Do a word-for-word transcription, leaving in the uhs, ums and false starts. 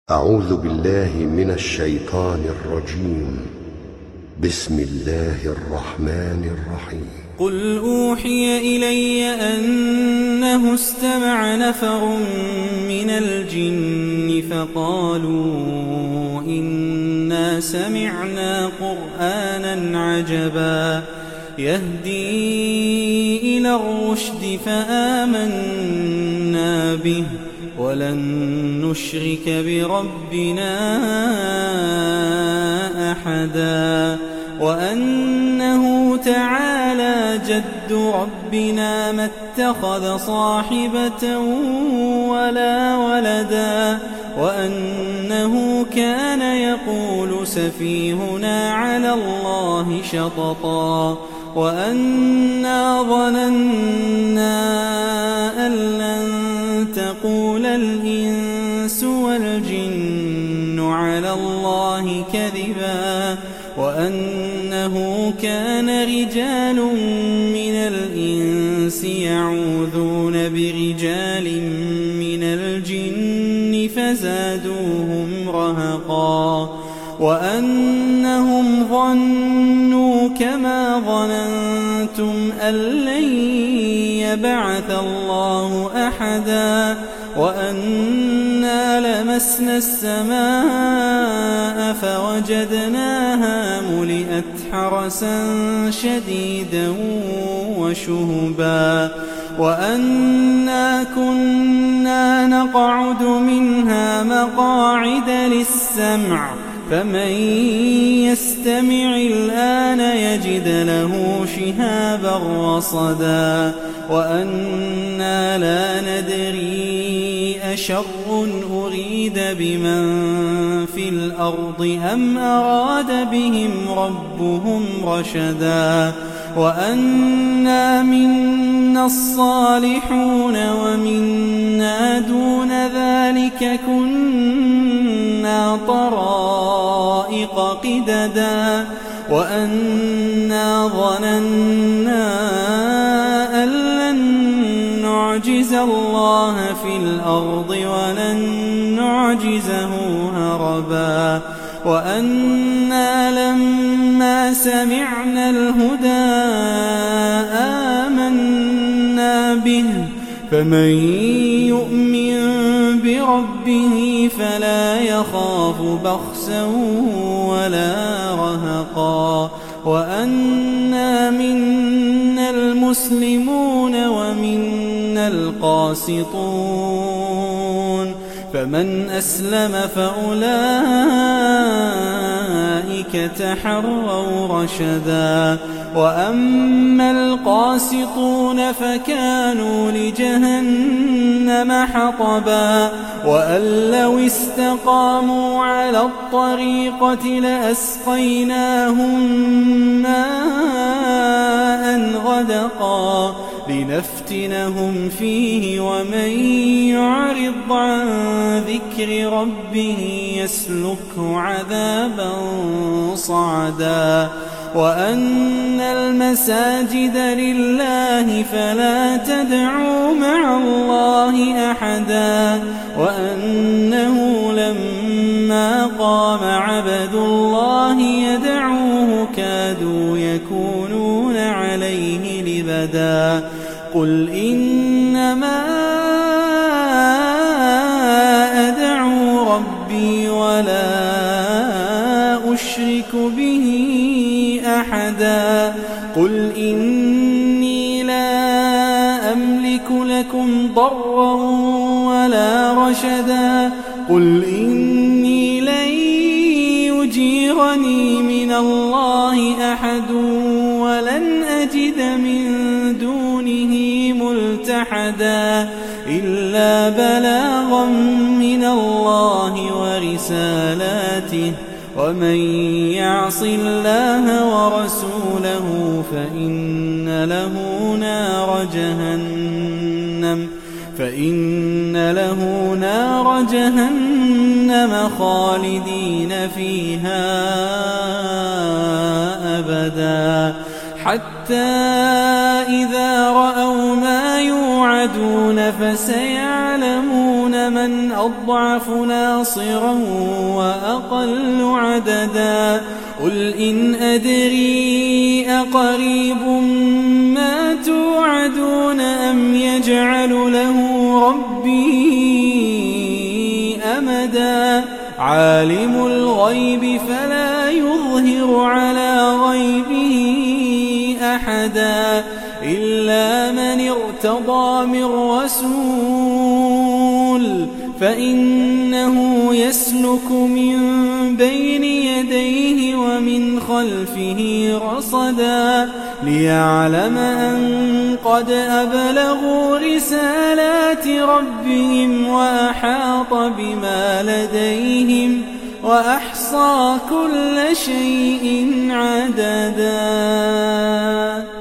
أعوذ بالله من الشيطان الرجيم. بسم الله الرحمن الرحيم. قل أوحي إلي أنه استمع نفر من الجن فقالوا إنا سمعنا قرآنا عجبا يهدي إلى الرشد فآمنا به ولن نشرك بربنا أحدا وأنه تعالى جد ربنا ما اتخذ صاحبة ولا ولدا وأنه كان يقول سفيهنا على الله شططا وأنا ظننا أن لن تقول الإنس والجن على الله كذبا وأنه كان رجال من الإنس يعوذون برجال من الجن فزادوهم رهقا وأنهم ظنوا كما ظننتم أن لن يبعث الله أحدا وأنا لمسنا السماء فوجدناها ملئت حرسا شديدا وشهبا وأنا كنا نقعد منها مقاعد للسمع فمن يستمع الآن يجد له شهابا رصدا وأنا لا ندري أشر أريد بمن في الأرض أم أراد بهم ربهم رشدا وأنا منا الصالحون ومنا دون ذلك كنا طرائق قددا وأنا ظننا أن لن نعجز الله في الأرض ولن نعجزه هربا وأنا لما سمعنا الهدى آمنا به فمن يؤمن بربه فلا يخاف بخسا ولا رهقا وأنا منا المسلمون ومنا القاسطون فمن أسلم فأولئك تحروا رشدا وأما القاسطون فكانوا لجهنم حطبا وأن لو استقاموا على الطريقة لأسقيناهم ماء غدقا لنفتنهم فيه ومن يعرض عن ذكر ربه يسلكه عذابا صعدا وأن المساجد لله فلا تدعوا مع الله أحدا وأنه لما قام عبد الله يدعوه كادوا يكونون عليه لبدا قل إنما أدعو ربي ولا أشرك به أحدا قل إني لا أملك لكم ضرا ولا رشدا قل إني لن يجيرني من الله أحد ولن أجد من دونه ملتحدا إلا بلاغا من الله ورسالاته ومن يعص الله ورسوله فإن له نار جهنم فإن له نار جهنم خالدين فيها أبدا حتى إذا رأوا ما يوعدون فسيعلمون من أضعف ناصرا وأقل عددا قل إن أدري أقريب ما توعدون أم يجعل له ربي أمدا عالم الغيب فلا يظهر على غيبه أحدا إلا من ارتضى من رسول فإنه يسلك من بين يديه ومن خلفه رصدا ليعلم أن قد أبلغوا رسالات ربهم وأحاط بما لديهم وأحصى كل شيء عددا.